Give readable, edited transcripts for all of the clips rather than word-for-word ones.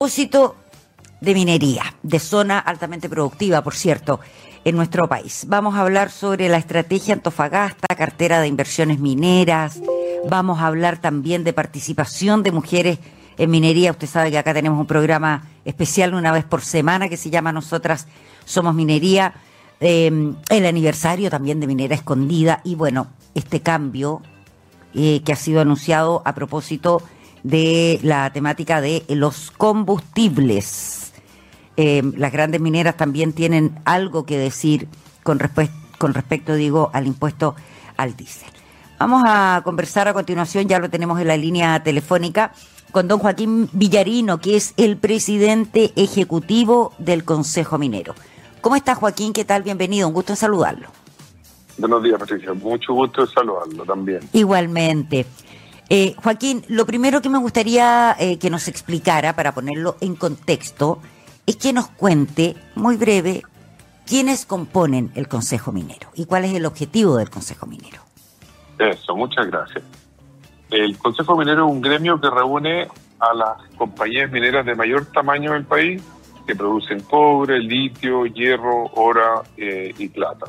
Propósito de minería, de zona altamente productiva, por cierto, en nuestro país. Vamos a hablar sobre la estrategia Antofagasta, cartera de inversiones mineras. Vamos a hablar también de participación de mujeres en minería. Usted sabe que acá tenemos un programa especial una vez por semana que se llama Nosotras Somos Minería. El aniversario también de Minera Escondida y bueno, este cambio que ha sido anunciado a propósito de la temática de los combustibles. Las grandes mineras también tienen algo que decir con respecto, al impuesto al diésel. Vamos a conversar a continuación, ya lo tenemos en la línea telefónica, con don Joaquín Villarino, que es el presidente ejecutivo del Consejo Minero. ¿Cómo está, Joaquín? ¿Qué tal? Bienvenido, un gusto en saludarlo. Buenos días, Patricia. Mucho gusto en saludarlo también. Igualmente. Joaquín, lo primero que me gustaría que nos explicara, para ponerlo en contexto, es que nos cuente, muy breve, quiénes componen el Consejo Minero y cuál es el objetivo del Consejo Minero. Eso, muchas gracias. El Consejo Minero es un gremio que reúne a las compañías mineras de mayor tamaño del país que producen cobre, litio, hierro, oro y plata.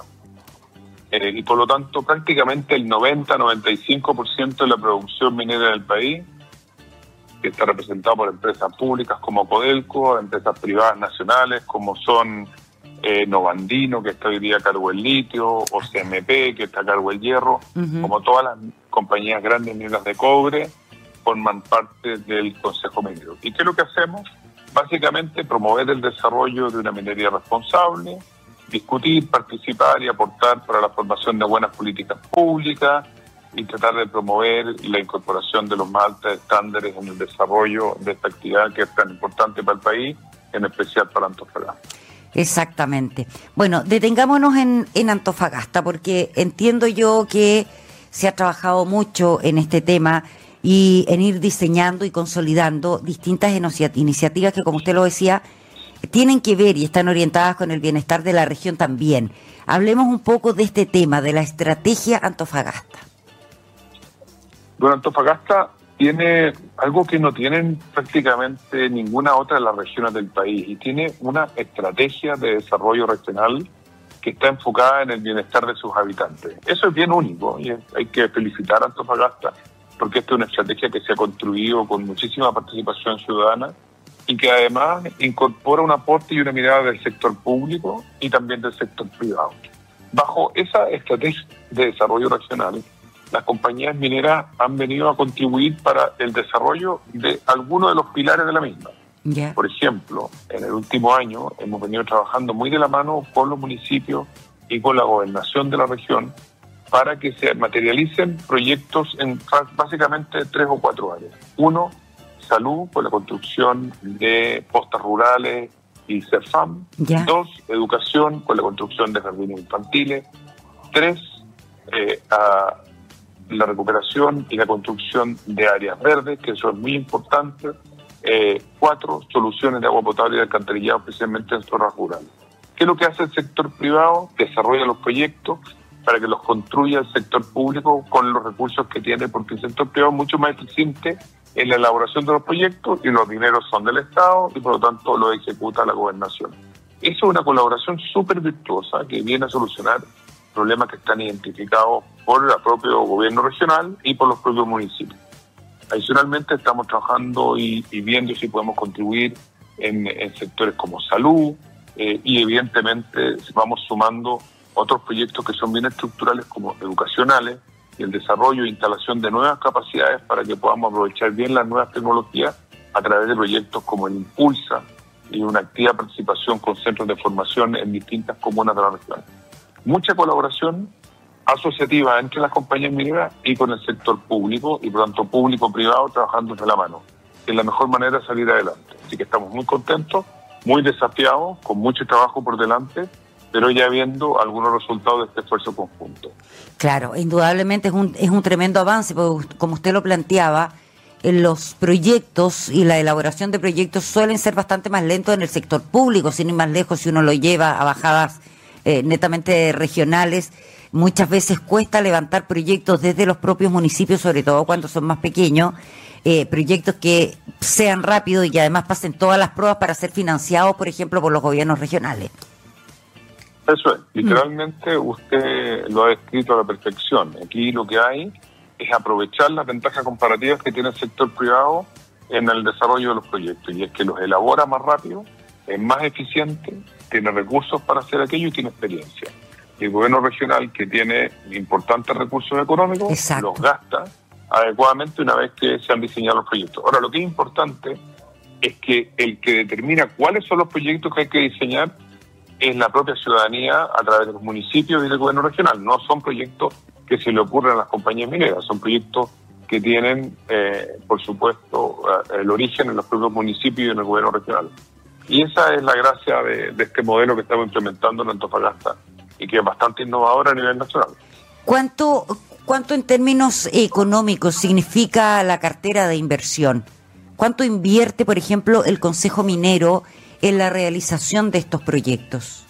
Y por lo tanto prácticamente el 90-95% de la producción minera del país, que está representado por empresas públicas como Codelco, empresas privadas nacionales como son Novandino, que está hoy día a cargo del litio, o CMP, que está a cargo del hierro, como todas las compañías grandes mineras de cobre, forman parte del Consejo Minero. ¿Y qué es lo que hacemos? Básicamente promover el desarrollo de una minería responsable, discutir, participar y aportar para la formación de buenas políticas públicas y tratar de promover la incorporación de los más altos estándares en el desarrollo de esta actividad que es tan importante para el país, en especial para Antofagasta. Exactamente. Bueno, detengámonos en Antofagasta, porque entiendo yo que se ha trabajado mucho en este tema y en ir diseñando y consolidando distintas iniciativas que, como usted lo decía, tienen que ver y están orientadas con el bienestar de la región también. Hablemos un poco de este tema, de la estrategia Antofagasta. Bueno, Antofagasta tiene algo que no tienen prácticamente ninguna otra de las regiones del país y tiene una estrategia de desarrollo regional que está enfocada en el bienestar de sus habitantes. Eso es bien único y hay que felicitar a Antofagasta porque esta es una estrategia que se ha construido con muchísima participación ciudadana y que además incorpora un aporte y una mirada del sector público y también del sector privado. Bajo esa estrategia de desarrollo regional, las compañías mineras han venido a contribuir para el desarrollo de algunos de los pilares de la misma. Yeah. Por ejemplo, en el último año hemos venido trabajando muy de la mano con los municipios y con la gobernación de la región para que se materialicen proyectos en básicamente 3 o 4 áreas. Uno, salud, por la construcción de postas rurales y CERFAM. Yeah. 2, educación, con la construcción de jardines infantiles. 3, la recuperación y la construcción de áreas verdes, que eso es muy importante. 4, soluciones de agua potable y de alcantarillado, especialmente en zonas rurales. ¿Qué es lo que hace el sector privado? Desarrolla los proyectos para que los construya el sector público con los recursos que tiene, porque el sector privado es mucho más eficiente en la elaboración de los proyectos y los dineros son del Estado y por lo tanto lo ejecuta la gobernación. Eso es una colaboración súper virtuosa que viene a solucionar problemas que están identificados por el propio gobierno regional y por los propios municipios. Adicionalmente estamos trabajando y viendo si podemos contribuir en sectores como salud y evidentemente vamos sumando otros proyectos que son bien estructurales como educacionales y el desarrollo e instalación de nuevas capacidades para que podamos aprovechar bien las nuevas tecnologías a través de proyectos como el Impulsa y una activa participación con centros de formación en distintas comunas de la región. Mucha colaboración asociativa entre las compañías mineras y con el sector público y por tanto público-privado trabajando de la mano. Es la mejor manera de salir adelante. Así que estamos muy contentos, muy desafiados, con mucho trabajo por delante, pero ya viendo algunos resultados de este esfuerzo conjunto. Claro, indudablemente es un tremendo avance, porque como usted lo planteaba, los proyectos y la elaboración de proyectos suelen ser bastante más lentos en el sector público, sin ir más lejos si uno lo lleva a bajadas netamente regionales. Muchas veces cuesta levantar proyectos desde los propios municipios, sobre todo cuando son más pequeños, proyectos que sean rápidos y que además pasen todas las pruebas para ser financiados, por ejemplo, por los gobiernos regionales. Eso es, literalmente usted lo ha descrito a la perfección. Aquí lo que hay es aprovechar las ventajas comparativas que tiene el sector privado en el desarrollo de los proyectos, y es que los elabora más rápido, es más eficiente, tiene recursos para hacer aquello y tiene experiencia. Y el gobierno regional, que tiene importantes recursos económicos, exacto, los gasta adecuadamente una vez que se han diseñado los proyectos. Ahora, lo que es importante es que el que determina cuáles son los proyectos que hay que diseñar es la propia ciudadanía a través de los municipios y del gobierno regional. No son proyectos que se le ocurren a las compañías mineras, son proyectos que tienen, por supuesto, el origen en los propios municipios y en el gobierno regional. Y esa es la gracia de este modelo que estamos implementando en Antofagasta y que es bastante innovador a nivel nacional. ¿Cuánto en términos económicos significa la cartera de inversión? ¿Cuánto invierte, por ejemplo, el Consejo Minero en la realización de estos proyectos?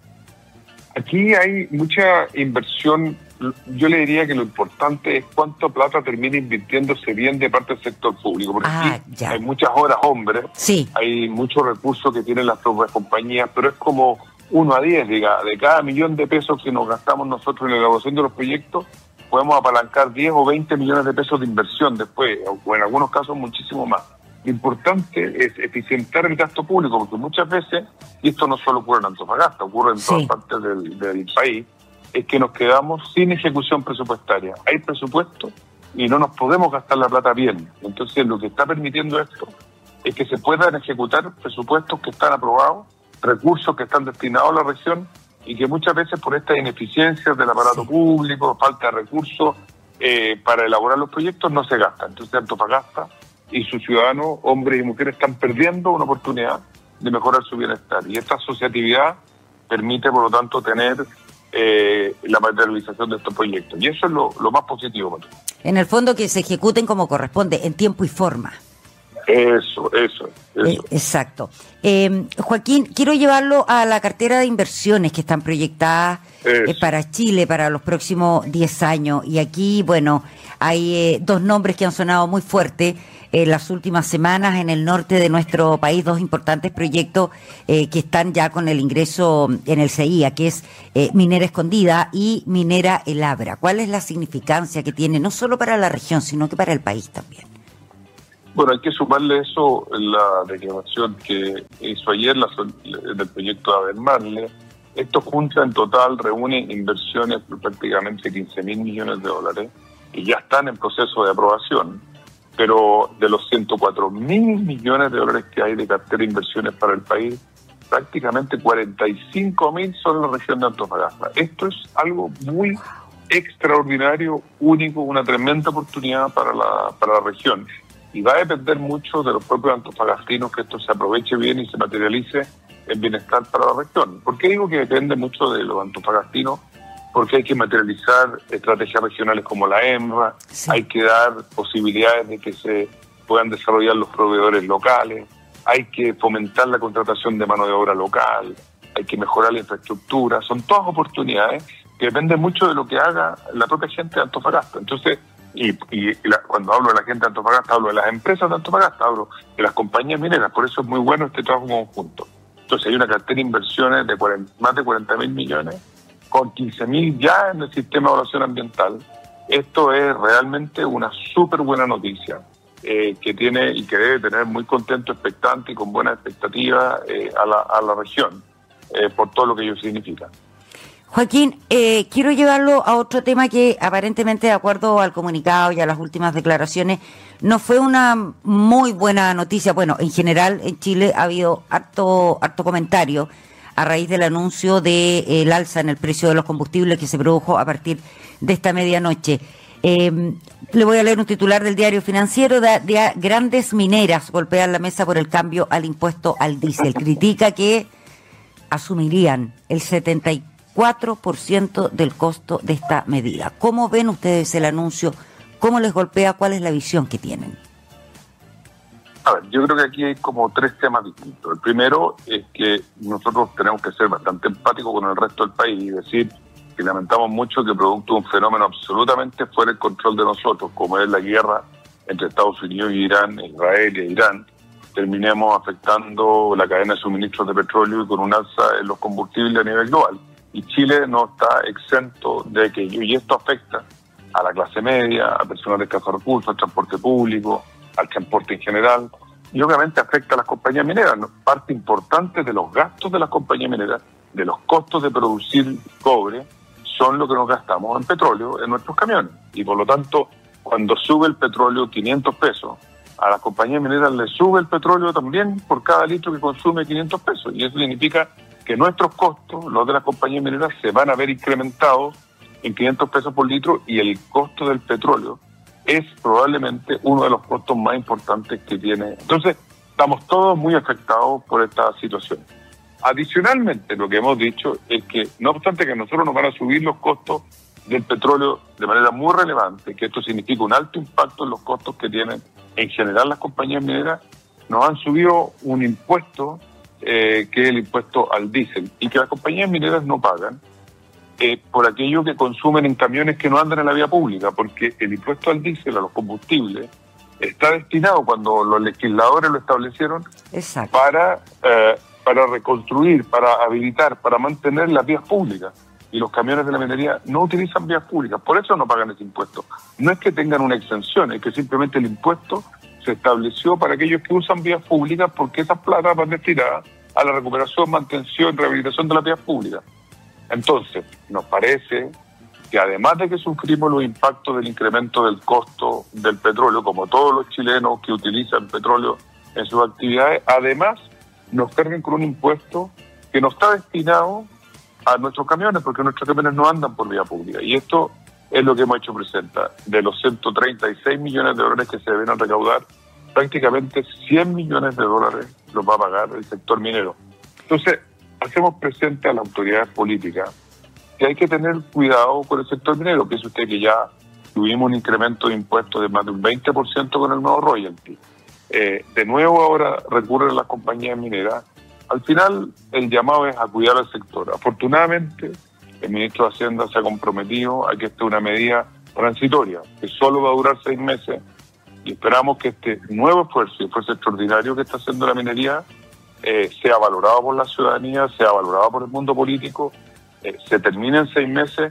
Aquí hay mucha inversión. Yo le diría que lo importante es cuánta plata termina invirtiéndose bien de parte del sector público, porque aquí hay muchas horas hombres, sí, hay muchos recursos que tienen las propias compañías, pero es como 1 a 10, diga, de cada $1.000.000 que nos gastamos nosotros en la elaboración de los proyectos, podemos apalancar 10 o 20 millones de pesos de inversión después, o en algunos casos muchísimo más. Lo importante es eficientar el gasto público, porque muchas veces, y esto no solo ocurre en Antofagasta, ocurre en todas partes del país, es que nos quedamos sin ejecución presupuestaria. Hay presupuesto y no nos podemos gastar la plata bien. Entonces, lo que está permitiendo esto es que se puedan ejecutar presupuestos que están aprobados, recursos que están destinados a la región, y que muchas veces por estas ineficiencias del aparato público, falta de recursos para elaborar los proyectos, no se gastan. Entonces, Antofagasta y sus ciudadanos, hombres y mujeres, están perdiendo una oportunidad de mejorar su bienestar. Y esta asociatividad permite, por lo tanto, tener la materialización de estos proyectos. Y eso es lo más positivo. En el fondo, que se ejecuten como corresponde, en tiempo y forma. Eso. Exacto. Joaquín, quiero llevarlo a la cartera de inversiones que están proyectadas para Chile para los próximos 10 años. Y aquí, bueno, hay 2 nombres que han sonado muy fuerte en las últimas semanas en el norte de nuestro país, 2 importantes proyectos que están ya con el ingreso en el CIA, que es Minera Escondida y Minera El Abra. ¿Cuál es la significancia que tiene, no solo para la región, sino que para el país también? Bueno, hay que sumarle eso en la declaración que hizo ayer del proyecto de Abermarle. Esto junta en total, reúne inversiones por prácticamente $15.000 millones y ya están en proceso de aprobación. Pero de los $104.000 millones que hay de cartera de inversiones para el país, prácticamente 45.000 son en la región de Antofagasta. Esto es algo muy extraordinario, único, una tremenda oportunidad para la región. Y va a depender mucho de los propios antofagastinos que esto se aproveche bien y se materialice en bienestar para la región. ¿Por qué digo que depende mucho de los antofagastinos? Porque hay que materializar estrategias regionales como la EMRA, hay que dar posibilidades de que se puedan desarrollar los proveedores locales, hay que fomentar la contratación de mano de obra local, hay que mejorar la infraestructura. Son todas oportunidades que dependen mucho de lo que haga la propia gente de Antofagasta. Entonces, cuando hablo de la gente de Antofagasta, hablo de las empresas de Antofagasta, hablo de las compañías mineras. Por eso es muy bueno este trabajo conjunto. Entonces, hay una cartera de inversiones de más de 40.000 millones, con 15.000 ya en el sistema de evaluación ambiental. Esto es realmente una súper buena noticia que tiene y que debe tener muy contento, expectante y con buena expectativa a la región por todo lo que ello significa. Joaquín, quiero llevarlo a otro tema que aparentemente, de acuerdo al comunicado y a las últimas declaraciones, no fue una muy buena noticia. Bueno, en general en Chile ha habido harto comentario a raíz del anuncio del alza en el precio de los combustibles que se produjo a partir de esta medianoche. Le voy a leer un titular del Diario Financiero. De grandes mineras golpean la mesa por el cambio al impuesto al diésel. Critica que asumirían el 74% del costo de esta medida. ¿Cómo ven ustedes el anuncio? ¿Cómo les golpea? ¿Cuál es la visión que tienen? A ver, yo creo que aquí hay como 3 temas distintos. El primero es que nosotros tenemos que ser bastante empáticos con el resto del país y decir que lamentamos mucho que producto de un fenómeno absolutamente fuera del control de nosotros, como es la guerra entre Estados Unidos y Irán, Israel y Irán, terminemos afectando la cadena de suministros de petróleo y con un alza en los combustibles a nivel global. Y Chile no está exento de aquello, y esto afecta a la clase media, a personas de escasos recursos, al transporte público, al transporte en general, y obviamente afecta a las compañías mineras, ¿no? Parte importante de los gastos de las compañías mineras, de los costos de producir cobre, son lo que nos gastamos en petróleo en nuestros camiones. Y por lo tanto, cuando sube el petróleo 500 pesos, a las compañías mineras les sube el petróleo también por cada litro que consume 500 pesos. Y eso significa que nuestros costos, los de las compañías mineras, se van a ver incrementados en 500 pesos por litro, y el costo del petróleo es probablemente uno de los costos más importantes que tiene. Entonces, estamos todos muy afectados por esta situación. Adicionalmente, lo que hemos dicho es que, no obstante que a nosotros nos van a subir los costos del petróleo de manera muy relevante, que esto significa un alto impacto en los costos que tienen en general las compañías mineras, nos han subido un impuesto que es el impuesto al diésel, y que las compañías mineras no pagan por aquello que consumen en camiones que no andan en la vía pública, porque el impuesto al diésel, a los combustibles, está destinado, cuando los legisladores lo establecieron, exacto, para reconstruir, para habilitar, para mantener las vías públicas. Y los camiones de la minería no utilizan vías públicas, por eso no pagan ese impuesto. No es que tengan una exención, es que simplemente el impuesto se estableció para aquellos que usan vías públicas, porque esas platas van destinadas a la recuperación, mantención, rehabilitación de las vías públicas. Entonces, nos parece que además de que sufrimos los impactos del incremento del costo del petróleo, como todos los chilenos que utilizan petróleo en sus actividades, además nos cargan con un impuesto que no está destinado a nuestros camiones, porque nuestros camiones no andan por vía pública. Y esto es lo que hemos hecho presente. De los 136 millones de dólares que se deben recaudar, prácticamente 100 millones de dólares los va a pagar el sector minero. Entonces, hacemos presente a las autoridades políticas que hay que tener cuidado con el sector minero. Piense usted que ya tuvimos un incremento de impuestos de más de un 20% con el nuevo royalty. De nuevo ahora recurren a las compañías mineras. Al final, el llamado es a cuidar al sector. Afortunadamente, el ministro de Hacienda se ha comprometido a que esta es una medida transitoria, que solo va a durar 6 meses, y esperamos que este nuevo esfuerzo extraordinario que está haciendo la minería sea valorado por la ciudadanía, sea valorado por el mundo político, se termine en 6 meses,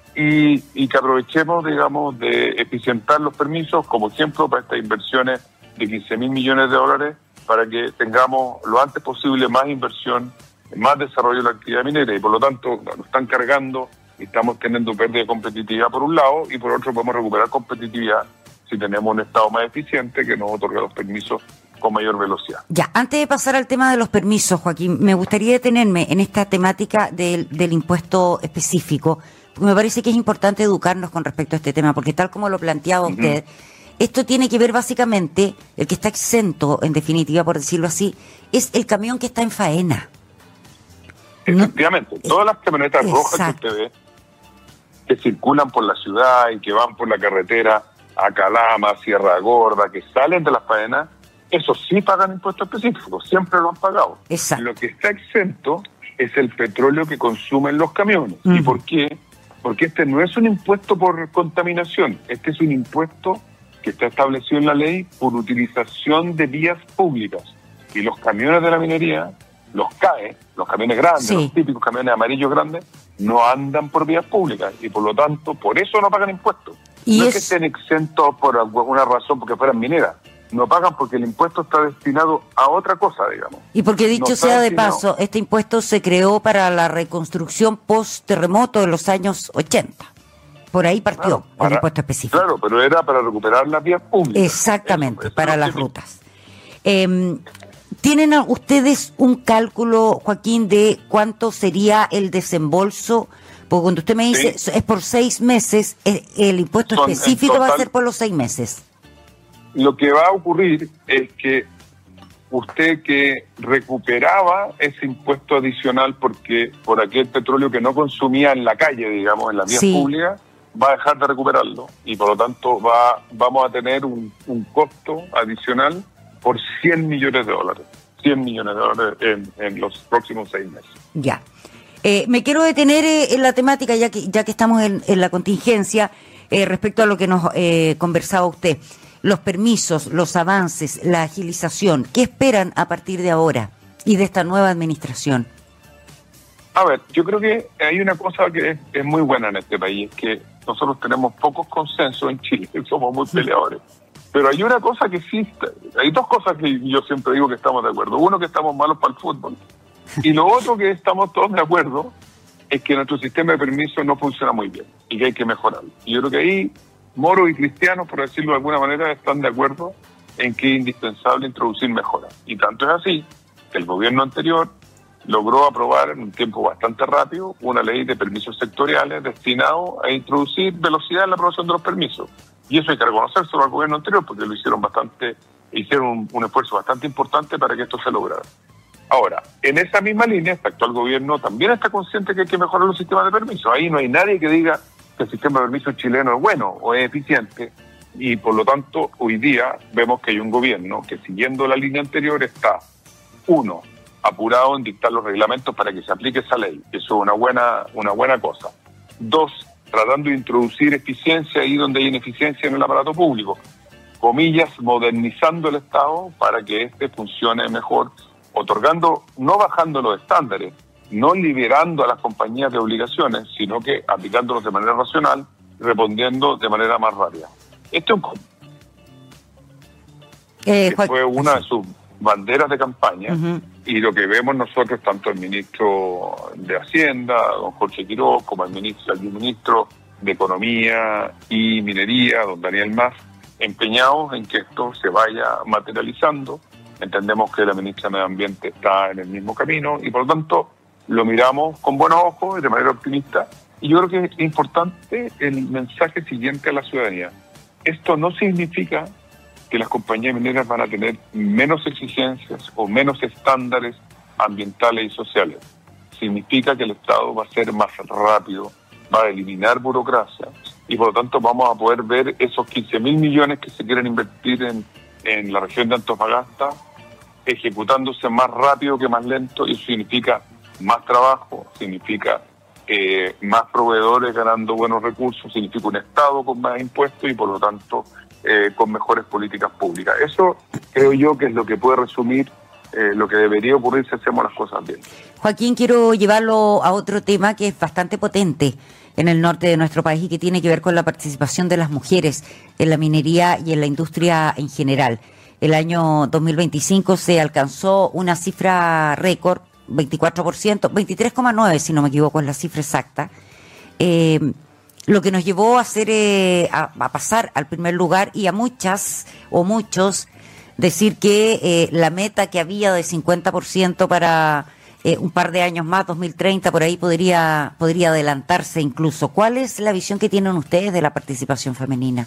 y que aprovechemos, digamos, de eficientar los permisos, como ejemplo, para estas inversiones de 15.000 millones de dólares, para que tengamos lo antes posible más inversión, más desarrollo de la actividad minera, y por lo tanto nos están cargando y estamos teniendo pérdida de competitividad por un lado, y por otro podemos recuperar competitividad si tenemos un Estado más eficiente que nos otorga los permisos con mayor velocidad. Ya, antes de pasar al tema de los permisos, Joaquín, me gustaría detenerme en esta temática del impuesto específico, porque me parece que es importante educarnos con respecto a este tema, porque tal como lo planteaba usted, esto tiene que ver básicamente, el que está exento, en definitiva, por decirlo así, es el camión que está en faena. Efectivamente, todas las camionetas rojas que usted ve, que circulan por la ciudad y que van por la carretera a Calama, Sierra Gorda, que salen de las faenas, eso sí pagan impuestos específicos, siempre lo han pagado. Exacto. Lo que está exento es el petróleo que consumen los camiones. ¿Y por qué? Porque este no es un impuesto por contaminación, este es un impuesto que está establecido en la ley por utilización de vías públicas. Y los camiones de la minería, los CAE, los camiones grandes, los típicos camiones amarillos grandes, no andan por vías públicas, y por lo tanto, por eso no pagan impuestos. No es que estén exentos por alguna razón, porque fueran mineras. No pagan porque el impuesto está destinado a otra cosa, digamos. Y porque, dicho sea de paso, este impuesto se creó para la reconstrucción post-terremoto de los años 80. Por ahí partió el impuesto específico. Claro, pero era para recuperar las vías públicas. Exactamente, eso para las rutas. ¿Tienen ustedes un cálculo, Joaquín, de cuánto sería el desembolso? Porque cuando usted me dice es por 6 meses, el impuesto específico va a ser por los 6 meses. Lo que va a ocurrir es que usted que recuperaba ese impuesto adicional porque por aquel petróleo que no consumía en la calle, digamos, en las vías públicas, va a dejar de recuperarlo, y por lo tanto vamos a tener un costo adicional por 100 millones de dólares. 100 millones de dólares en los próximos 6 meses. Ya. Me quiero detener en la temática, ya que estamos en la contingencia, respecto a lo que nos conversaba usted. los permisos, los avances, la agilización. ¿Qué esperan a partir de ahora y de esta nueva administración? A ver, yo creo que hay una cosa que es muy buena en este país, es que nosotros tenemos pocos consensos en Chile, somos muy peleadores. Pero hay una cosa que sí, hay dos cosas que yo siempre digo que estamos de acuerdo. Uno, que estamos malos para el fútbol. Y lo otro que estamos todos de acuerdo es que nuestro sistema de permisos no funciona muy bien y que hay que mejorarlo. Y yo creo que ahí moros y cristianos, por decirlo de alguna manera, están de acuerdo en que es indispensable introducir mejoras. Y tanto es así que el gobierno anterior logró aprobar en un tiempo bastante rápido una ley de permisos sectoriales destinado a introducir velocidad en la aprobación de los permisos. Y eso hay que reconocérselo al gobierno anterior porque lo hicieron un esfuerzo bastante importante para que esto se lograra. Ahora, en esa misma línea, este actual gobierno también está consciente que hay que mejorar los sistemas de permisos. Ahí no hay nadie que diga que el sistema de permisos chileno es bueno o es eficiente. Y por lo tanto, hoy día vemos que hay un gobierno que, siguiendo la línea anterior, está, uno, apurado en dictar los reglamentos para que se aplique esa ley. Eso es una buena cosa. Dos, tratando de introducir eficiencia ahí donde hay ineficiencia en el aparato público. Comillas, modernizando el Estado para que éste funcione mejor, otorgando, no bajando los estándares, no liberando a las compañías de obligaciones, sino que aplicándolos de manera racional, respondiendo de manera más rápida. Este fue una de sus banderas de campaña. Uh-huh. Y lo que vemos nosotros, tanto el ministro de Hacienda, don Jorge Quiroz, como el ministro de Economía y Minería, don Daniel Mas, empeñados en que esto se vaya materializando. Entendemos que la ministra de Medio Ambiente está en el mismo camino y por lo tanto lo miramos con buenos ojos y de manera optimista. Y yo creo que es importante el mensaje siguiente a la ciudadanía. Esto no significa que las compañías mineras van a tener menos exigencias o menos estándares ambientales y sociales. Significa que el Estado va a ser más rápido, va a eliminar burocracia y por lo tanto vamos a poder ver esos 15.000 millones que se quieren invertir en la región de Antofagasta ejecutándose más rápido que más lento, y eso significa más trabajo, significa más proveedores ganando buenos recursos, significa un Estado con más impuestos y por lo tanto con mejores políticas públicas. Eso creo yo que es lo que puede resumir lo que debería ocurrir si hacemos las cosas bien. Joaquín, quiero llevarlo a otro tema que es bastante potente en el norte de nuestro país y que tiene que ver con la participación de las mujeres en la minería y en la industria en general. El año 2025 se alcanzó una cifra récord, 24%, 23,9% si no me equivoco es la cifra exacta, lo que nos llevó a a pasar al primer lugar y a muchas o muchos decir que la meta que había de 50% para un par de años más, 2030, por ahí podría adelantarse incluso. ¿Cuál es la visión que tienen ustedes de la participación femenina?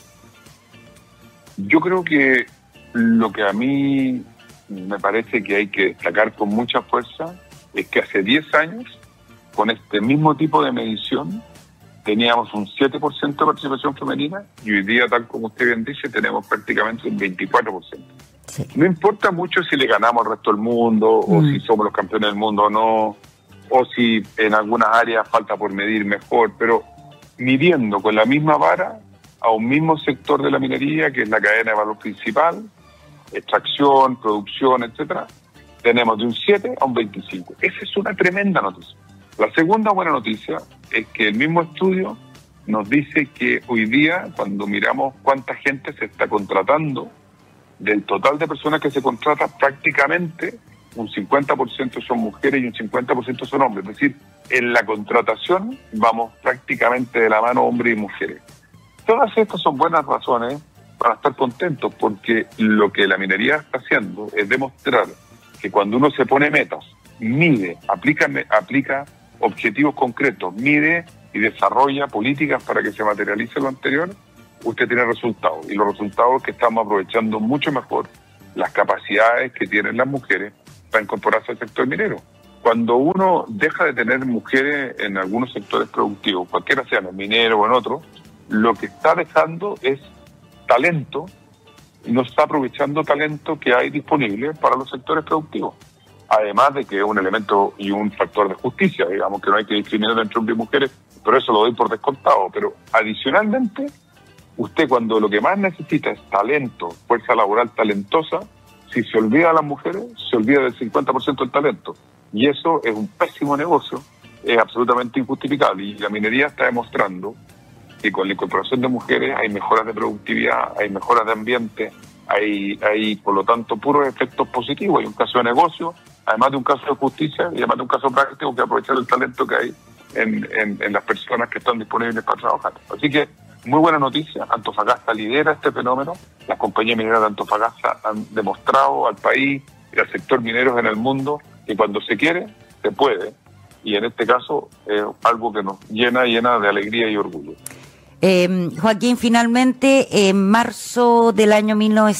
Yo creo que lo que a mí me parece que hay que destacar con mucha fuerza es que hace 10 años, con este mismo tipo de medición, teníamos un 7% de participación femenina y hoy día, tal como usted bien dice, tenemos prácticamente un 24%. Sí. No importa mucho si le ganamos al resto del mundo o si somos los campeones del mundo o no, o si en algunas áreas falta por medir mejor, pero midiendo con la misma vara a un mismo sector de la minería, que es la cadena de valor principal, extracción, producción, etcétera, tenemos de un 7 a un 25. Esa es una tremenda noticia. La segunda buena noticia es que el mismo estudio nos dice que hoy día, cuando miramos cuánta gente se está contratando, del total de personas que se contratan, prácticamente un 50% son mujeres y un 50% son hombres. Es decir, en la contratación vamos prácticamente de la mano hombres y mujeres. Todas estas son buenas razones para estar contentos, porque lo que la minería está haciendo es demostrar que cuando uno se pone metas, mide, aplica objetivos concretos, mide y desarrolla políticas para que se materialice lo anterior, usted tiene resultados. Y los resultados es que estamos aprovechando mucho mejor las capacidades que tienen las mujeres para incorporarse al sector minero. Cuando uno deja de tener mujeres en algunos sectores productivos, cualquiera sea en el minero o en otro, lo que está dejando es talento, y no está aprovechando talento que hay disponible para los sectores productivos. Además de que es un elemento y un factor de justicia, digamos que no hay que discriminar entre hombres y mujeres, pero eso lo doy por descontado. Pero adicionalmente usted cuando lo que más necesita es talento, fuerza laboral talentosa, si se olvida a las mujeres, se olvida del 50% del talento. Y eso es un pésimo negocio, es absolutamente injustificable. Y la minería está demostrando que con la incorporación de mujeres hay mejoras de productividad, hay mejoras de ambiente, hay por lo tanto puros efectos positivos. Hay un caso de negocio, además de un caso de justicia y además de un caso práctico, que aprovechar el talento que hay en las personas que están disponibles para trabajar. Así que muy buena noticia, Antofagasta lidera este fenómeno. Las compañías mineras de Antofagasta han demostrado al país y al sector minero en el mundo que cuando se quiere, se puede. Y en este caso es algo que nos llena de alegría y orgullo. Joaquín, finalmente, en marzo del año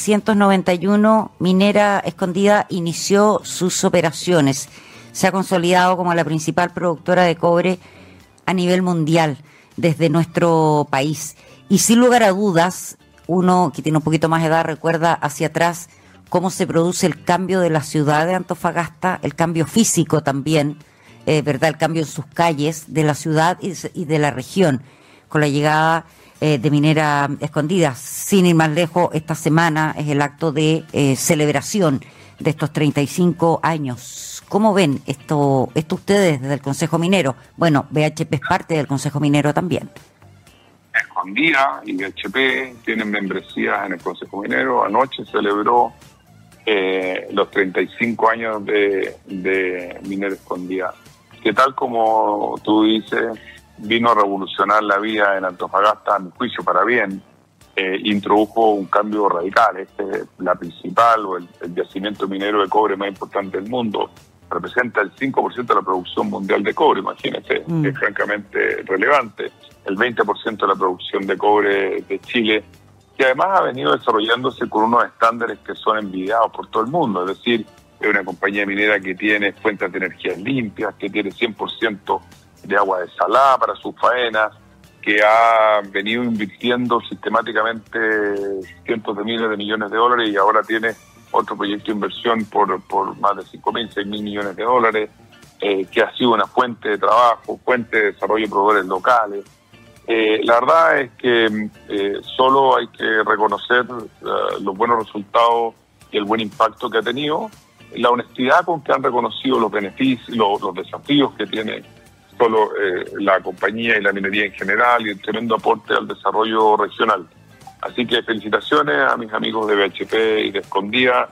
1991, Minera Escondida inició sus operaciones. Se ha consolidado como la principal productora de cobre a nivel mundial desde nuestro país. Y sin lugar a dudas, uno que tiene un poquito más de edad recuerda hacia atrás cómo se produce el cambio de la ciudad de Antofagasta, el cambio físico también, ¿verdad? El cambio en sus calles de la ciudad y de la región, con la llegada de Minera Escondida. Sin ir más lejos, esta semana es el acto de celebración de estos 35 años. ¿Cómo ven esto ustedes desde el Consejo Minero? Bueno, BHP es parte del Consejo Minero también. Escondida y BHP tienen membresías en el Consejo Minero. Anoche celebró los 35 años de Minera Escondida, que tal como tú dices, vino a revolucionar la vida en Antofagasta, a mi juicio, para bien. Introdujo un cambio radical. Este es la principal o el yacimiento minero de cobre más importante del mundo. Representa el 5% de la producción mundial de cobre, imagínense, es francamente relevante. El 20% de la producción de cobre de Chile, que además ha venido desarrollándose con unos estándares que son envidiados por todo el mundo. Es decir, es una compañía minera que tiene fuentes de energía limpias, que tiene 100% de agua desalada para sus faenas, que ha venido invirtiendo sistemáticamente cientos de miles de millones de dólares y ahora tiene otro proyecto de inversión por más de 5.000, 6.000 millones de dólares, que ha sido una fuente de trabajo, fuente de desarrollo de proveedores locales. La verdad es que solo hay que reconocer los buenos resultados y el buen impacto que ha tenido, la honestidad con que han reconocido los beneficios, los desafíos que tiene solo la compañía y la minería en general, y el tremendo aporte al desarrollo regional. Así que felicitaciones a mis amigos de BHP y de Escondida,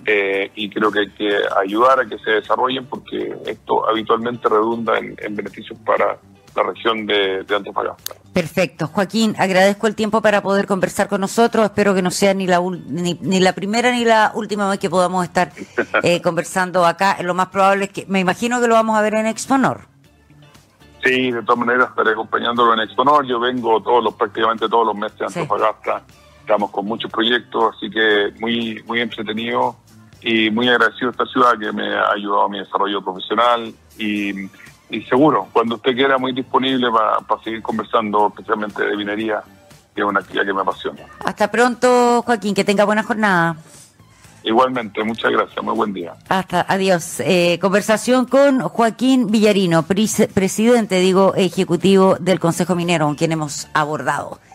y creo que hay que ayudar a que se desarrollen porque esto habitualmente redunda en beneficios para la región de Antofagasta. Perfecto. Joaquín, agradezco el tiempo para poder conversar con nosotros. Espero que no sea ni la primera ni la última vez que podamos estar conversando acá. Lo más probable es que, me imagino que lo vamos a ver en Exponor. Sí, de todas maneras estaré acompañándolo en Exponor. Yo vengo prácticamente todos los meses a Antofagasta. Sí. Estamos con muchos proyectos, así que muy entretenido y muy agradecido a esta ciudad que me ha ayudado a mi desarrollo profesional y seguro, cuando usted quiera, muy disponible para seguir conversando, especialmente de minería, que es una actividad que me apasiona. Hasta pronto, Joaquín, que tenga buena jornada. Igualmente, muchas gracias, muy buen día. Adiós. Conversación con Joaquín Villarino, presidente, ejecutivo del Consejo Minero, con quien hemos abordado